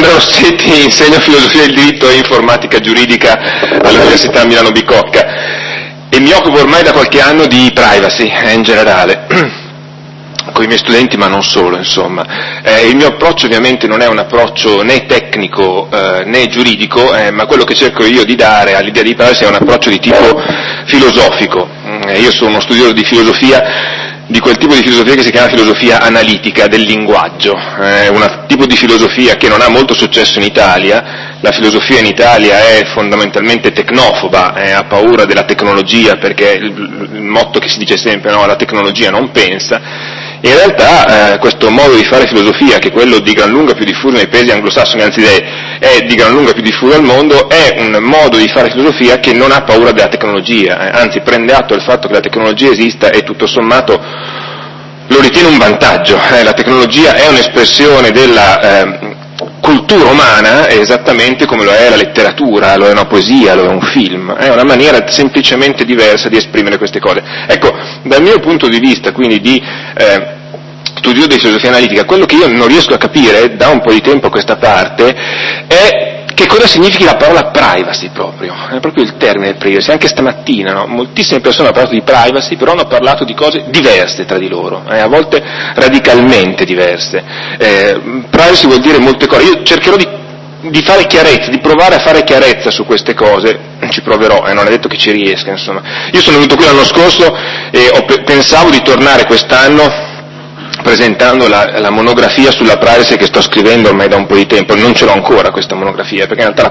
Andrea Rossetti, insegno filosofia del diritto e informatica giuridica all'Università Milano Bicocca e mi occupo ormai da qualche anno di privacy in generale, con i miei studenti ma non solo, insomma. Il mio approccio ovviamente non è un approccio né tecnico né giuridico, ma quello che cerco io di dare all'idea di privacy è un approccio di tipo filosofico. Io sono uno studioso di filosofia, di quel tipo di filosofia che si chiama filosofia analitica del linguaggio, un tipo di filosofia che non ha molto successo in Italia. La filosofia in Italia è fondamentalmente tecnofoba, ha paura della tecnologia perché il motto che si dice sempre, no, la tecnologia non pensa. In realtà questo modo di fare filosofia, che è quello di gran lunga più diffuso nei paesi anglosassoni, anzi è di gran lunga più diffuso al mondo, è un modo di fare filosofia che non ha paura della tecnologia, anzi prende atto del fatto che la tecnologia esista e tutto sommato lo ritiene un vantaggio. La tecnologia è un'espressione della cultura umana esattamente come lo è la letteratura, lo è una poesia, lo è un film, è una maniera semplicemente diversa di esprimere queste cose. Ecco, dal mio punto di vista, quindi di studio di filosofia analitica, quello che io non riesco a capire da un po' di tempo a questa parte è che cosa significhi la parola privacy proprio, è proprio il termine privacy. Anche stamattina, no? Moltissime persone hanno parlato di privacy, però hanno parlato di cose diverse tra di loro, a volte radicalmente diverse. Privacy vuol dire molte cose, io cercherò di fare chiarezza, di provare a fare chiarezza su queste cose, ci proverò, non è detto che ci riesca, insomma. Io sono venuto qui l'anno scorso e pensavo di tornare quest'anno presentando la monografia sulla privacy che sto scrivendo ormai da un po' di tempo. Non ce l'ho ancora questa monografia, perché in realtà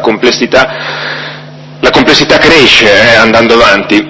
la complessità cresce andando avanti.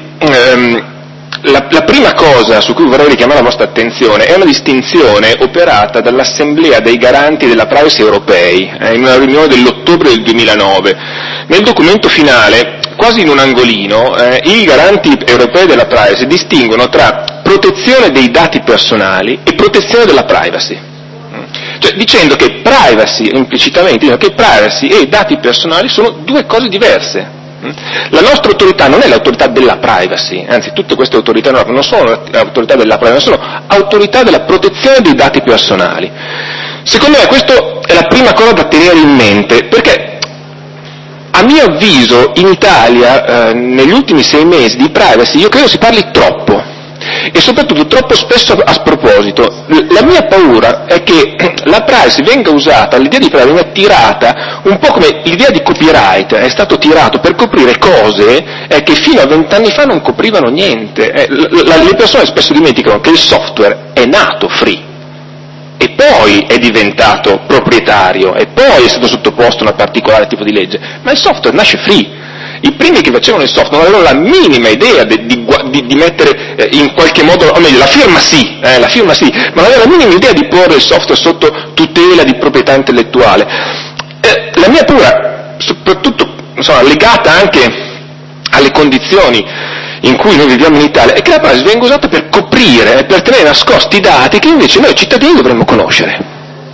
La prima cosa su cui vorrei richiamare la vostra attenzione è una distinzione operata dall'Assemblea dei Garanti della Privacy Europei, in una riunione dell'ottobre del 2009. Nel documento finale, quasi in un angolino, i Garanti Europei della Privacy distinguono tra protezione dei dati personali e protezione della privacy. Cioè, dicendo che privacy, implicitamente, dicono che privacy e dati personali sono due cose diverse. La nostra autorità non è l'autorità della privacy, anzi tutte queste autorità non sono autorità della privacy, sono autorità della protezione dei dati personali. Secondo me questa è la prima cosa da tenere in mente, perché a mio avviso in Italia negli ultimi 6 mesi di privacy io credo si parli troppo. E soprattutto troppo spesso a sproposito. La mia paura è che la privacy venga usata, l'idea di privacy venga tirata un po' come l'idea di copyright è stato tirato per coprire cose che fino a 20 anni fa non coprivano niente. Le persone spesso dimenticano che il software è nato free e poi è diventato proprietario e poi è stato sottoposto a una particolare tipo di legge, ma il software nasce free. I primi che facevano il software non avevano la minima idea di mettere in qualche modo, o meglio, la firma sì, ma non avevano la minima idea di porre il software sotto tutela di proprietà intellettuale. La mia paura, soprattutto insomma, legata anche alle condizioni in cui noi viviamo in Italia, è che la privacy venga usata per coprire e per tenere nascosti dati che invece noi cittadini dovremmo conoscere.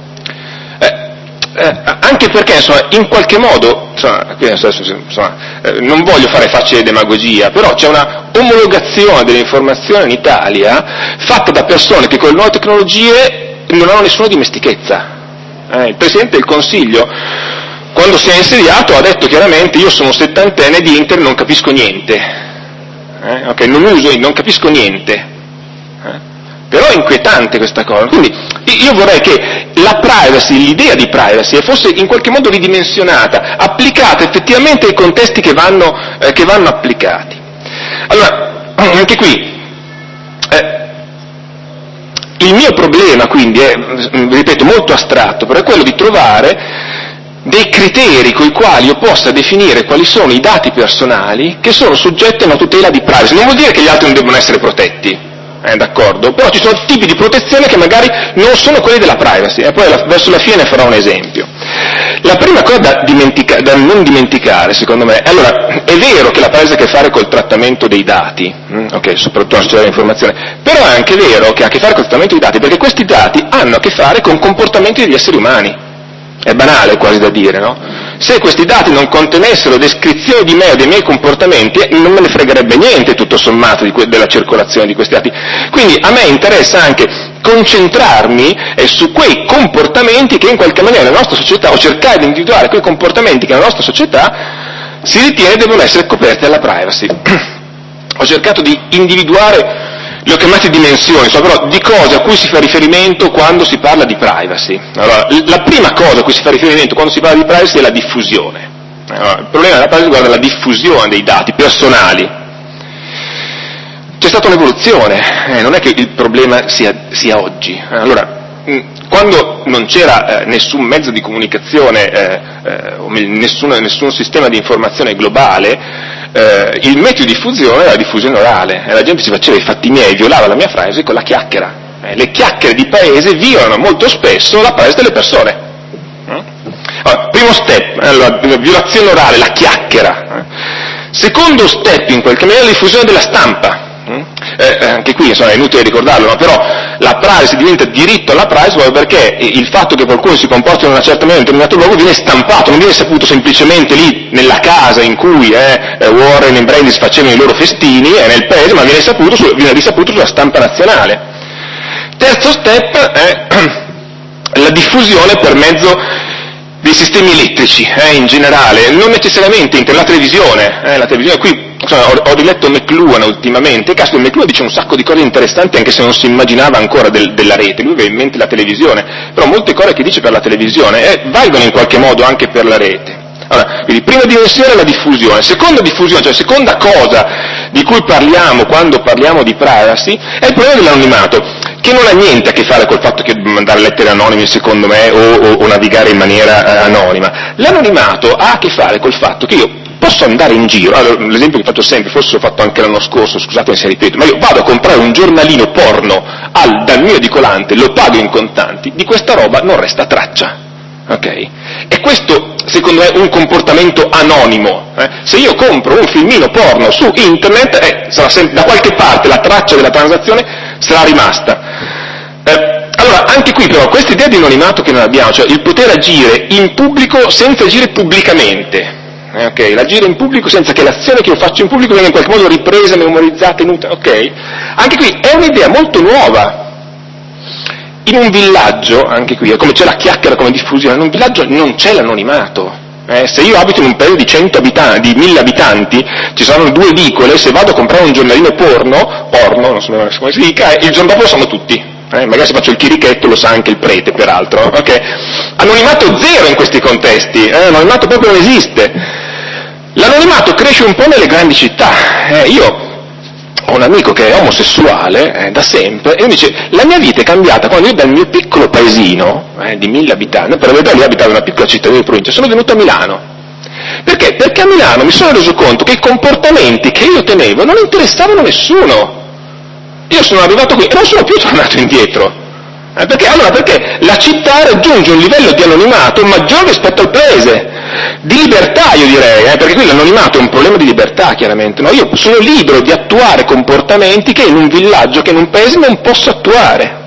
Anche perché insomma, in qualche modo, non voglio fare facile demagogia, però c'è una omologazione dell'informazione in Italia fatta da persone che con le nuove tecnologie non hanno nessuna dimestichezza. Il Presidente del Consiglio, quando si è insediato, ha detto chiaramente: io sono settantenne, di internet non capisco niente, non capisco niente. Però è inquietante questa cosa, quindi io vorrei che la privacy, l'idea di privacy, fosse in qualche modo ridimensionata, applicata effettivamente ai contesti che vanno applicati. Allora, anche qui, il mio problema quindi è, ripeto, molto astratto, però è quello di trovare dei criteri coi quali io possa definire quali sono i dati personali che sono soggetti a una tutela di privacy. Non vuol dire che gli altri non debbano essere protetti. D'accordo? Però ci sono tipi di protezione che magari non sono quelli della privacy, e poi verso la fine farò un esempio. La prima cosa da non dimenticare, secondo me, allora, è vero che la privacy ha a che fare col trattamento dei dati, soprattutto nella società dell'informazione, però è anche vero che ha a che fare col trattamento dei dati, perché questi dati hanno a che fare con comportamenti degli esseri umani. È banale quasi da dire, no? Se questi dati non contenessero descrizioni di me o dei miei comportamenti, non me ne fregherebbe niente tutto sommato della circolazione di questi dati. Quindi a me interessa anche concentrarmi su quei comportamenti che in qualche maniera nella nostra società, o cercare di individuare quei comportamenti che nella nostra società si ritiene devono essere coperti dalla privacy. Ho cercato di individuare, le ho chiamate dimensioni, però di cose a cui si fa riferimento quando si parla di privacy. Allora, la prima cosa a cui si fa riferimento quando si parla di privacy è la diffusione. Allora, il problema della privacy riguarda la diffusione dei dati personali. C'è stata un'evoluzione, non è che il problema sia oggi. Allora, quando non c'era nessun mezzo di comunicazione, nessun sistema di informazione globale, il metodo di diffusione era la diffusione orale, la gente si faceva i fatti miei, violava la mia privacy con la chiacchiera. Le chiacchiere di paese violano molto spesso la privacy delle persone. Allora, primo step, la violazione orale, la chiacchiera. Secondo step, in qualche maniera, la diffusione della stampa. Anche qui insomma, è inutile ricordarlo, però la privacy diventa diritto alla privacy proprio perché il fatto che qualcuno si comporti in una certa maniera in un determinato luogo viene stampato, non viene saputo semplicemente lì nella casa in cui Warren e Brandeis facevano i loro festini nel paese, ma viene risaputo sulla stampa nazionale. Terzo step è la diffusione per mezzo dei sistemi elettrici in generale, non necessariamente la televisione, la televisione qui. Ho riletto McLuhan ultimamente, caso McLuhan dice un sacco di cose interessanti anche se non si immaginava ancora della rete, lui aveva in mente la televisione, però molte cose che dice per la televisione valgono in qualche modo anche per la rete. Allora, quindi prima dimensione è la diffusione, seconda cosa di cui parliamo quando parliamo di privacy è il problema dell'anonimato, che non ha niente a che fare col fatto che mandare lettere anonime secondo me o navigare in maniera anonima. L'anonimato ha a che fare col fatto che io posso andare in giro, allora, l'esempio che faccio sempre, forse l'ho fatto anche l'anno scorso, scusatemi se ripeto, ma io vado a comprare un giornalino porno dal mio edicolante, lo pago in contanti, di questa roba non resta traccia, ok? E questo secondo me è un comportamento anonimo, se io compro un filmino porno su internet, sarà sempre, da qualche parte la traccia della transazione sarà rimasta. Allora, anche qui però, questa idea di anonimato che noi abbiamo, cioè il poter agire in pubblico senza agire pubblicamente, l'agire in pubblico senza che l'azione che io faccio in pubblico venga in qualche modo ripresa, memorizzata, tenuta, anche qui è un'idea molto nuova. In un villaggio, anche qui, come c'è la chiacchiera come diffusione, in un villaggio non c'è l'anonimato. Se io abito in un paese di 100 abitanti, di 1000 abitanti, ci saranno 2 edicole, se vado a comprare un giornalino porno, non so come si dica, il giorno dopo lo sanno tutti. Magari se faccio il chirichetto lo sa anche il prete, peraltro. Anonimato zero in questi contesti, anonimato proprio non esiste. L'anonimato cresce un po' nelle grandi città. Io ho un amico che è omosessuale da sempre e mi dice: la mia vita è cambiata quando io dal mio piccolo paesino di 1000 abitanti, per la verità lì abitavo in una piccola cittadina di provincia, sono venuto a Milano. Perché? Perché a Milano mi sono reso conto che i comportamenti che io tenevo non interessavano nessuno. Io sono arrivato qui e non sono più tornato indietro. Perché la città raggiunge un livello di anonimato maggiore rispetto al paese, di libertà io direi, perché qui l'anonimato è un problema di libertà chiaramente, no? Io sono libero di attuare comportamenti che in un villaggio, che in un paese non posso attuare.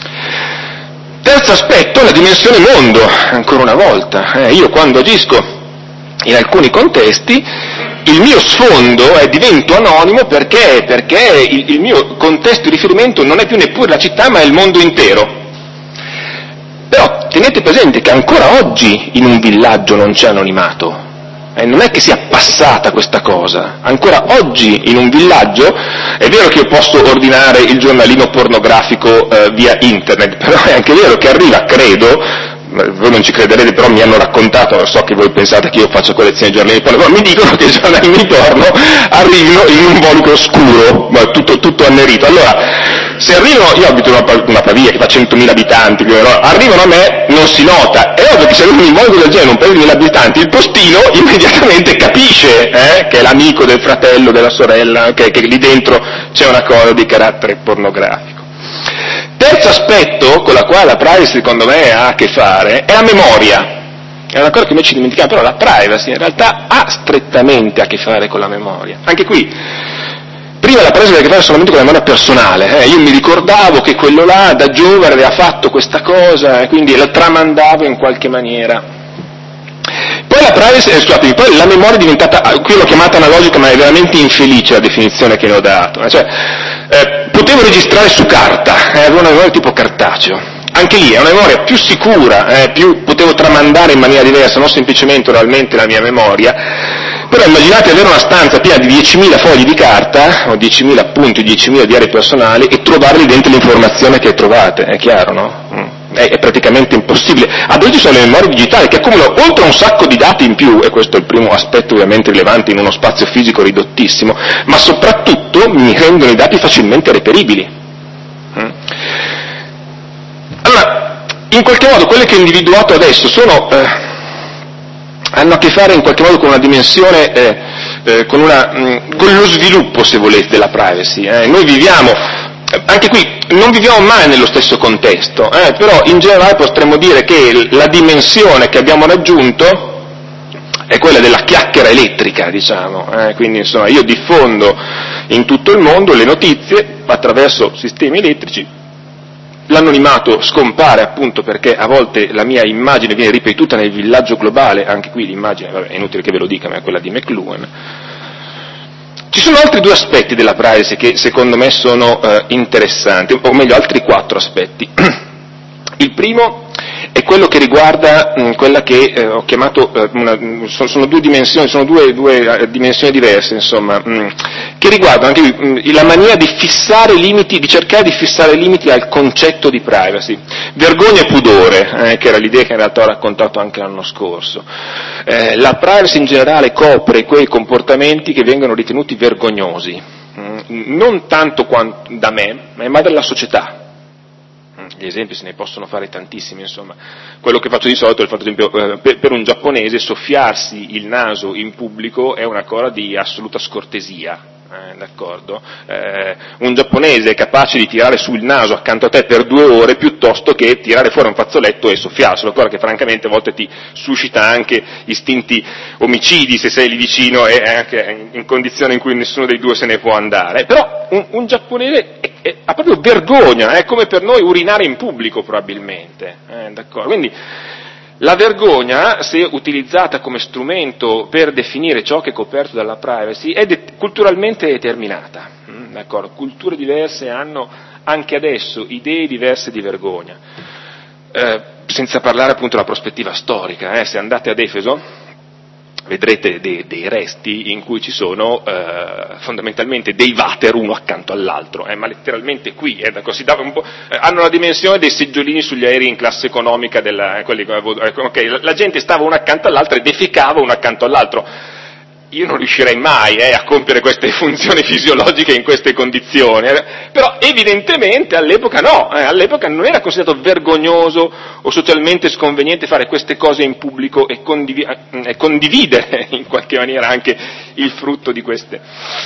Terzo aspetto, la dimensione mondo, ancora una volta. Io quando agisco in alcuni contesti, il mio sfondo divento anonimo perché il mio contesto di riferimento non è più neppure la città ma è il mondo intero. Però tenete presente che ancora oggi in un villaggio non c'è anonimato, non è che sia passata questa cosa, ancora oggi in un villaggio è vero che io posso ordinare il giornalino pornografico via internet, però è anche vero che arriva, credo, voi non ci crederete, però mi hanno raccontato, so che voi pensate che io faccio collezione di giornali porno, però mi dicono che i giornalini porno arrivino in un involucro scuro, tutto annerito. Allora, se arrivano, io abito in una Pavia che fa 100.000 abitanti, arrivano a me, non si nota, è ovvio che se arriva un involucro del genere in un paese di 1.000 abitanti, il postino immediatamente capisce che è l'amico del fratello, della sorella, che lì dentro c'è una cosa di carattere pornografico. Terzo aspetto con la quale la privacy secondo me ha a che fare è la memoria. È una cosa che noi ci dimentichiamo, però la privacy in realtà ha strettamente a che fare con la memoria. Anche qui, prima la privacy aveva a che fare solamente con la memoria personale. Io mi ricordavo che quello là da giovane aveva fatto questa cosa e quindi la tramandavo in qualche maniera. Poi la privacy, poi la memoria è diventata, qui l'ho chiamata analogica ma è veramente infelice la definizione che ne ho dato. Poter potevo registrare su carta, avevo una memoria tipo cartaceo. Anche lì è una memoria più sicura, potevo tramandare in maniera diversa, non semplicemente oralmente la mia memoria. Però immaginate avere una stanza piena di 10.000 fogli di carta, o 10.000 appunti, 10.000 diari personali, e trovarli dentro l'informazione che trovate, è chiaro, no? È praticamente impossibile. Ad oggi sono le memorie digitali che accumulano oltre un sacco di dati in più, e questo è il primo aspetto ovviamente rilevante in uno spazio fisico ridottissimo, ma soprattutto mi rendono i dati facilmente reperibili. Allora, in qualche modo quelle che ho individuato adesso hanno a che fare in qualche modo con una dimensione, con lo sviluppo, se volete, della privacy. Noi viviamo, anche qui, non viviamo mai nello stesso contesto, però in generale potremmo dire che la dimensione che abbiamo raggiunto è quella della chiacchiera elettrica, diciamo, quindi insomma io diffondo in tutto il mondo le notizie attraverso sistemi elettrici. L'anonimato scompare appunto perché a volte la mia immagine viene ripetuta nel villaggio globale, anche qui l'immagine, è inutile che ve lo dica, ma è quella di McLuhan. Ci sono altri due aspetti della privacy che secondo me sono interessanti, o meglio altri 4 aspetti. Il primo è quello che riguarda quella che ho chiamato, sono 2 dimensioni, sono due dimensioni diverse, insomma, che riguardano anche la maniera di fissare limiti, di cercare di fissare limiti al concetto di privacy. Vergogna e pudore, che era l'idea che in realtà ho raccontato anche l'anno scorso. La privacy in generale copre quei comportamenti che vengono ritenuti vergognosi, non tanto da me, ma dalla società. Gli esempi se ne possono fare tantissimi, insomma. Quello che faccio di solito è il fatto, ad esempio, per un giapponese soffiarsi il naso in pubblico è una cosa di assoluta scortesia, d'accordo? Un giapponese è capace di tirare su il naso accanto a te per 2 ore piuttosto che tirare fuori un fazzoletto e soffiarselo, cosa che francamente a volte ti suscita anche istinti omicidi se sei lì vicino e anche in condizioni in cui nessuno dei due se ne può andare. Però un giapponese ha proprio vergogna, è come per noi urinare in pubblico probabilmente, d'accordo? Quindi la vergogna, se utilizzata come strumento per definire ciò che è coperto dalla privacy, è culturalmente determinata, d'accordo? Culture diverse hanno anche adesso idee diverse di vergogna, senza parlare appunto della prospettiva storica, se andate ad Efeso vedrete dei resti in cui ci sono fondamentalmente dei water uno accanto all'altro, ma letteralmente qui, si dava un po', hanno la dimensione dei seggiolini sugli aerei in classe economica, la gente stava uno accanto all'altro e defecava uno accanto all'altro. Io non riuscirei mai a compiere queste funzioni fisiologiche in queste condizioni, però evidentemente all'epoca no, all'epoca non era considerato vergognoso o socialmente sconveniente fare queste cose in pubblico e condividere in qualche maniera anche il frutto di queste.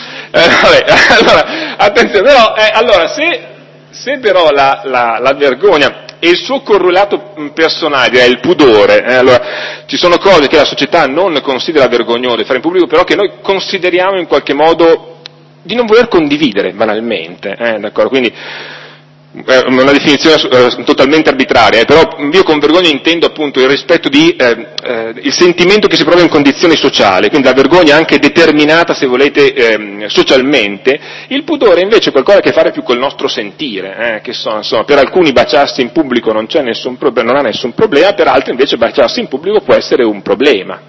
Allora, attenzione, però, se però la vergogna e il suo correlato personale, il pudore, allora ci sono cose che la società non considera vergognose fare in pubblico, però che noi consideriamo in qualche modo di non voler condividere banalmente, d'accordo? Quindi una definizione totalmente arbitraria, però io con vergogna intendo appunto il rispetto il sentimento che si prova in condizioni sociali, quindi la vergogna anche determinata, se volete, socialmente. Il pudore invece è qualcosa che ha a fare più col nostro sentire, che insomma, per alcuni baciarsi in pubblico non ha nessun problema, per altri invece baciarsi in pubblico può essere un problema.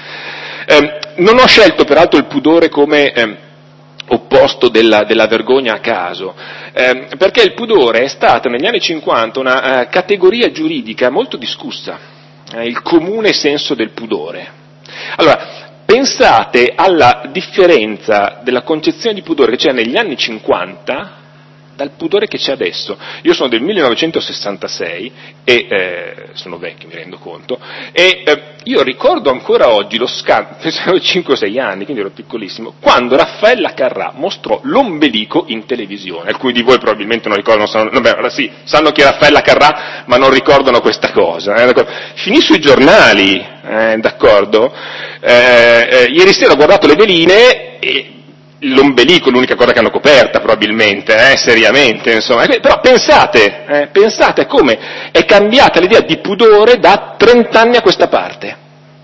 Non ho scelto peraltro il pudore come opposto della vergogna a caso, perché il pudore è stata negli anni 50 una categoria giuridica molto discussa, il comune senso del pudore. Allora, pensate alla differenza della concezione di pudore che c'era negli anni 50 dal pudore che c'è adesso. Io sono del 1966 e sono vecchio, mi rendo conto, e io ricordo ancora oggi lo scandalo, avevo 5-6 anni, quindi ero piccolissimo, quando Raffaella Carrà mostrò l'ombelico in televisione. Alcuni di voi probabilmente non ricordano, sanno chi è Raffaella Carrà, ma non ricordano questa cosa. Finì sui giornali, d'accordo? Ieri sera ho guardato le veline e l'ombelico, l'unica cosa che hanno coperta probabilmente, seriamente, insomma. Però pensate come è cambiata l'idea di pudore da 30 anni a questa parte.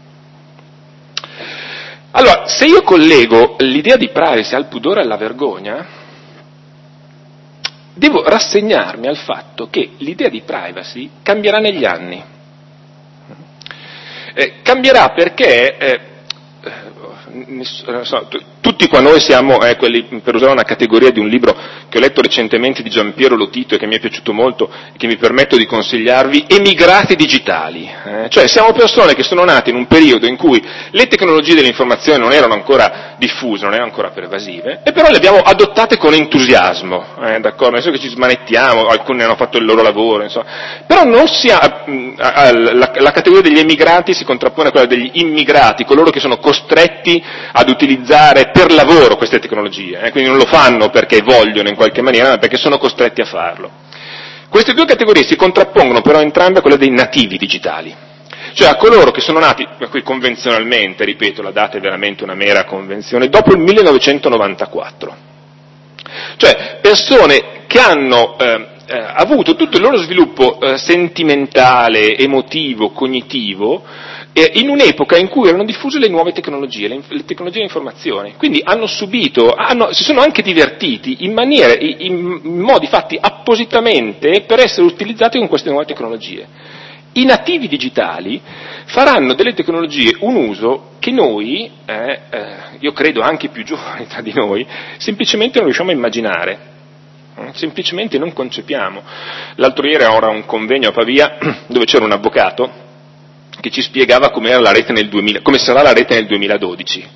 Allora, se io collego l'idea di privacy al pudore e alla vergogna, devo rassegnarmi al fatto che l'idea di privacy cambierà negli anni. Cambierà perché tutti qua noi siamo quelli, per usare una categoria di un libro che ho letto recentemente di Giampiero Lotito e che mi è piaciuto molto e che mi permetto di consigliarvi, emigrati digitali, cioè siamo persone che sono nate in un periodo in cui le tecnologie dell'informazione non erano ancora diffuse, non erano ancora pervasive, e però le abbiamo adottate con entusiasmo, d'accordo? Nel senso che ci smanettiamo, alcuni hanno fatto il loro lavoro, insomma, però non la categoria degli emigrati si contrappone a quella degli immigrati, coloro che sono costretti ad utilizzare per lavoro queste tecnologie, quindi non lo fanno perché vogliono in qualche maniera, ma perché sono costretti a farlo. Queste due categorie si contrappongono però entrambe a quelle dei nativi digitali, cioè a coloro che sono nati, qui convenzionalmente, ripeto, la data è veramente una mera convenzione, dopo il 1994, cioè persone che hanno avuto tutto il loro sviluppo sentimentale, emotivo, cognitivo, in un'epoca in cui erano diffuse le nuove tecnologie, le tecnologie dell'informazione, quindi hanno subito, si sono anche divertiti in modi fatti appositamente per essere utilizzati con queste nuove tecnologie. I nativi digitali faranno delle tecnologie un uso che noi, io credo anche i più giovani tra di noi, semplicemente non riusciamo a immaginare, semplicemente non concepiamo. L'altro ieri ero a un convegno a Pavia dove c'era un avvocato che ci spiegava come sarà la rete nel 2012.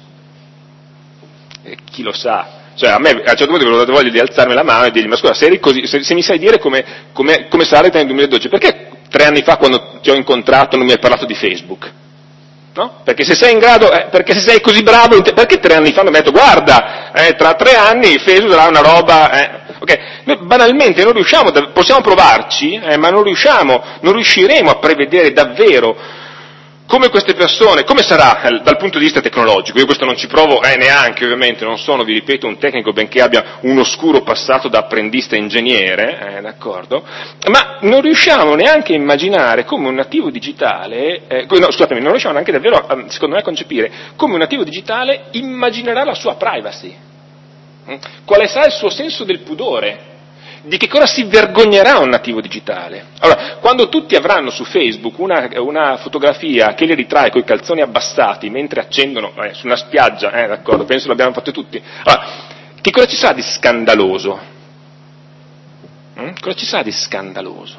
Chi lo sa? Cioè a me a un certo punto avevo dato voglia di alzarmi la mano e dirgli: ma scusa, se mi sai dire come sarà la rete nel 2012, perché 3 anni fa quando ti ho incontrato non mi hai parlato di Facebook? No? Perché se sei in grado, perché se sei così bravo, perché 3 anni fa non mi hai detto: guarda, tra 3 anni Facebook sarà una roba, ok? Noi banalmente non riusciamo, possiamo provarci, ma non riusciremo a prevedere davvero come queste persone, come sarà dal punto di vista tecnologico. Io questo non ci provo neanche, ovviamente, non sono, vi ripeto, un tecnico, benché abbia un oscuro passato da apprendista ingegnere, d'accordo? Ma non riusciamo neanche a immaginare come un nativo digitale, non riusciamo neanche davvero, secondo me, a concepire come un nativo digitale immaginerà la sua privacy. Quale sarà il suo senso del pudore? Di che cosa si vergognerà un nativo digitale? Allora, quando tutti avranno su Facebook una fotografia che li ritrae coi calzoni abbassati mentre accendono su una spiaggia, d'accordo, penso l'abbiamo fatto tutti, allora, che cosa ci sarà di scandaloso? Cosa ci sarà di scandaloso?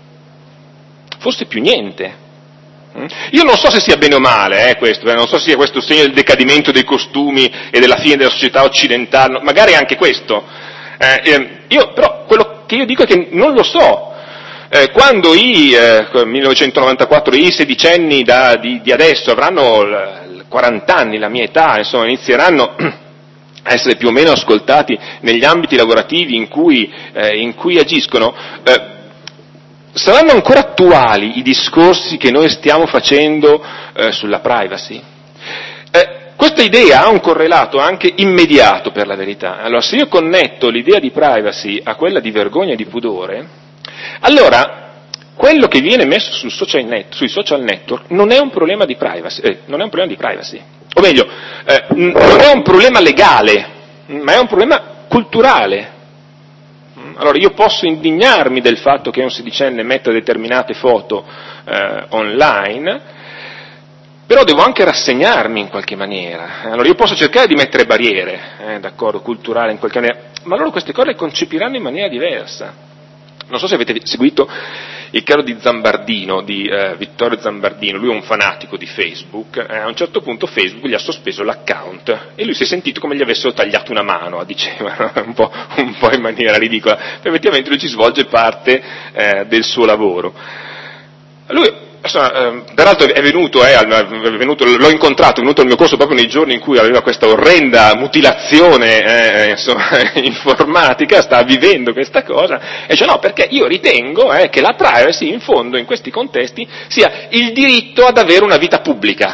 Forse più niente. Io non so se sia bene o male questo, non so se sia questo segno del decadimento dei costumi e della fine della società occidentale, magari anche questo. Però quello che io dico è che non lo so. Quando 1994 i sedicenni di adesso avranno 40 anni, la mia età, insomma, inizieranno a essere più o meno ascoltati negli ambiti lavorativi in cui agiscono, saranno ancora attuali i discorsi che noi stiamo facendo sulla privacy? Questa idea ha un correlato anche immediato, per la verità. Allora, se io connetto l'idea di privacy a quella di vergogna e di pudore, allora quello che viene messo sui social network non è un problema di privacy, o meglio, non è un problema legale, ma è un problema culturale. Allora, io posso indignarmi del fatto che un sedicenne metta determinate foto online, però devo anche rassegnarmi in qualche maniera. Allora io posso cercare di mettere barriere, d'accordo, culturali in qualche maniera, ma loro queste cose le concepiranno in maniera diversa. Non so se avete seguito il caso di Zambardino, di Vittorio Zambardino, lui è un fanatico di Facebook, a un certo punto Facebook gli ha sospeso l'account e lui si è sentito come gli avessero tagliato una mano, diceva, un po' in maniera ridicola, effettivamente lui ci svolge parte del suo lavoro. Lui, peraltro è venuto, l'ho incontrato, è venuto al mio corso proprio nei giorni in cui aveva questa orrenda mutilazione informatica, sta vivendo questa cosa, e dice no, perché io ritengo che la privacy in fondo in questi contesti sia il diritto ad avere una vita pubblica.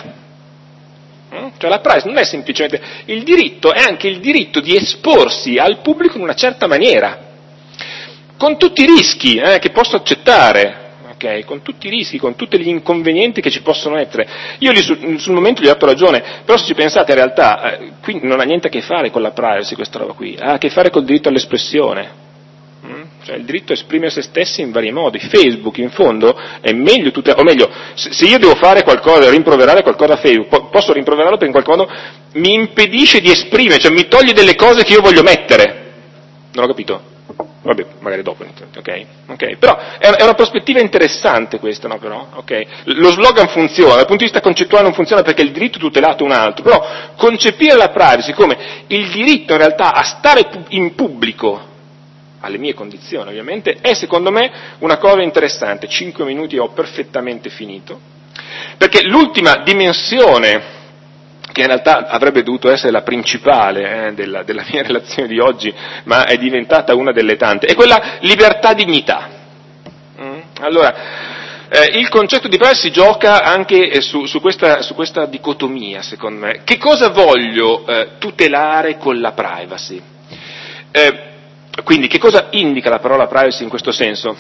Cioè la privacy non è semplicemente il diritto, è anche il diritto di esporsi al pubblico in una certa maniera, con tutti i rischi che posso accettare. Con tutti i rischi, con tutti gli inconvenienti che ci possono essere. Io sul momento gli ho dato ragione, però se ci pensate in realtà qui non ha niente a che fare con la privacy questa roba qui, ha a che fare col diritto all'espressione. cioè il diritto a esprimere se stessi in vari modi. Facebook, in fondo, è meglio o meglio, se io devo fare qualcosa, rimproverare qualcosa a Facebook, posso rimproverarlo perché in qualche modo mi impedisce di esprimere, cioè mi toglie delle cose che io voglio mettere. Non ho capito? Vabbè, magari dopo, ok? Però è una prospettiva interessante questa, no, però? Ok? Lo slogan funziona, dal punto di vista concettuale non funziona perché il diritto tutelato è un altro, però concepire la privacy come il diritto in realtà a stare in pubblico, alle mie condizioni ovviamente, è secondo me una cosa interessante. 5 minuti ho perfettamente finito, perché l'ultima dimensione che in realtà avrebbe dovuto essere la principale della mia relazione di oggi, ma è diventata una delle tante, è quella libertà-dignità. Allora, il concetto di privacy gioca anche su questa dicotomia, secondo me. Che cosa voglio tutelare con la privacy? Quindi, che cosa indica la parola privacy in questo senso?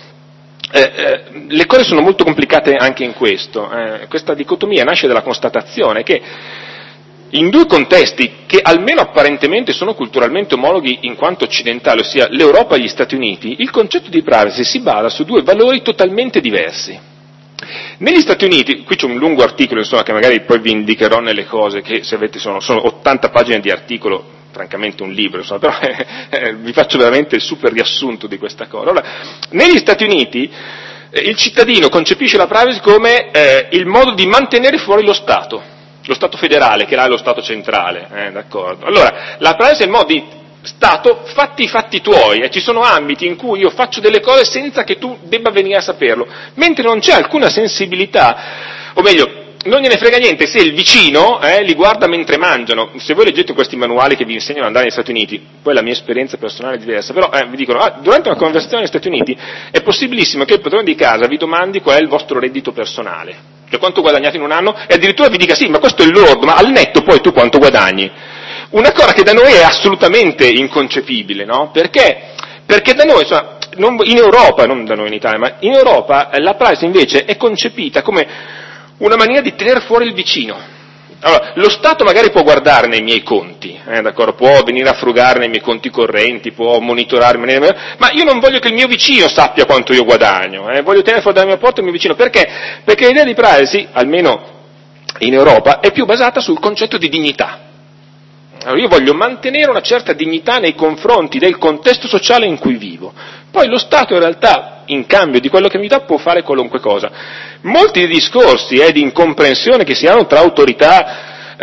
Le cose sono molto complicate anche in questo. Questa dicotomia nasce dalla constatazione che in due contesti che almeno apparentemente sono culturalmente omologhi in quanto occidentali, ossia l'Europa e gli Stati Uniti, il concetto di privacy si basa su due valori totalmente diversi. Negli Stati Uniti, qui c'è un lungo articolo, insomma, che magari poi vi indicherò nelle cose, che se avete sono 80 pagine di articolo, francamente un libro, insomma, però vi faccio veramente il super riassunto di questa cosa. Allora, negli Stati Uniti il cittadino concepisce la privacy come il modo di mantenere fuori lo Stato federale, che là è lo Stato centrale, d'accordo? Allora, la privacy è il modo di Stato, fatti i fatti tuoi, e ci sono ambiti in cui io faccio delle cose senza che tu debba venire a saperlo, mentre non c'è alcuna sensibilità, o meglio, non gliene frega niente se il vicino li guarda mentre mangiano. Se voi leggete questi manuali che vi insegnano ad andare negli Stati Uniti, poi la mia esperienza personale è diversa, però vi dicono, durante una conversazione negli Stati Uniti è possibilissimo che il padrone di casa vi domandi qual è il vostro reddito personale, cioè quanto guadagnate in un anno, e addirittura vi dica sì, ma questo è il lordo, ma al netto poi tu quanto guadagni? Una cosa che da noi è assolutamente inconcepibile, no? Perché? Perché da noi, insomma, in Europa, non da noi in Italia, ma in Europa la privacy invece è concepita come una maniera di tenere fuori il vicino. Allora, lo Stato magari può guardare nei miei conti, d'accordo? Può venire a frugare nei miei conti correnti, può monitorarmi, ma io non voglio che il mio vicino sappia quanto io guadagno, voglio tenere fuori dalla mia porta il mio vicino. Perché? Perché l'idea di privacy, almeno in Europa, è più basata sul concetto di dignità. Allora, io voglio mantenere una certa dignità nei confronti del contesto sociale in cui vivo. Poi lo Stato in realtà, in cambio di quello che mi dà, può fare qualunque cosa. Molti dei discorsi di incomprensione che si hanno tra autorità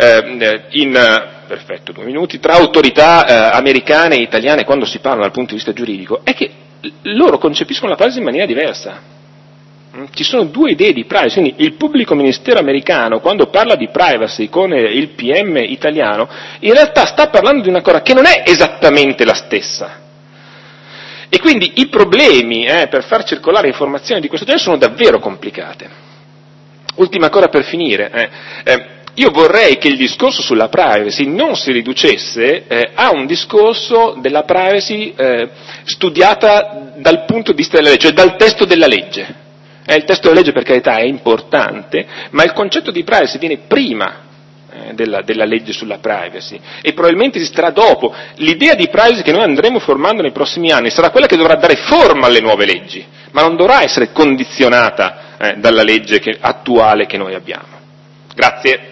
tra autorità americane e italiane quando si parla dal punto di vista giuridico, è che loro concepiscono la privacy in maniera diversa. Ci sono due idee di privacy, quindi il pubblico ministero americano, quando parla di privacy con il PM italiano, in realtà sta parlando di una cosa che non è esattamente la stessa. E quindi i problemi per far circolare informazioni di questo genere sono davvero complicate. Ultima cosa per finire, io vorrei che il discorso sulla privacy non si riducesse a un discorso della privacy studiata dal punto di vista della legge, cioè dal testo della legge. Il testo della legge, per carità, è importante, ma il concetto di privacy viene prima della legge sulla privacy e probabilmente esisterà dopo. L'idea di privacy che noi andremo formando nei prossimi anni sarà quella che dovrà dare forma alle nuove leggi, ma non dovrà essere condizionata dalla legge attuale che noi abbiamo. Grazie.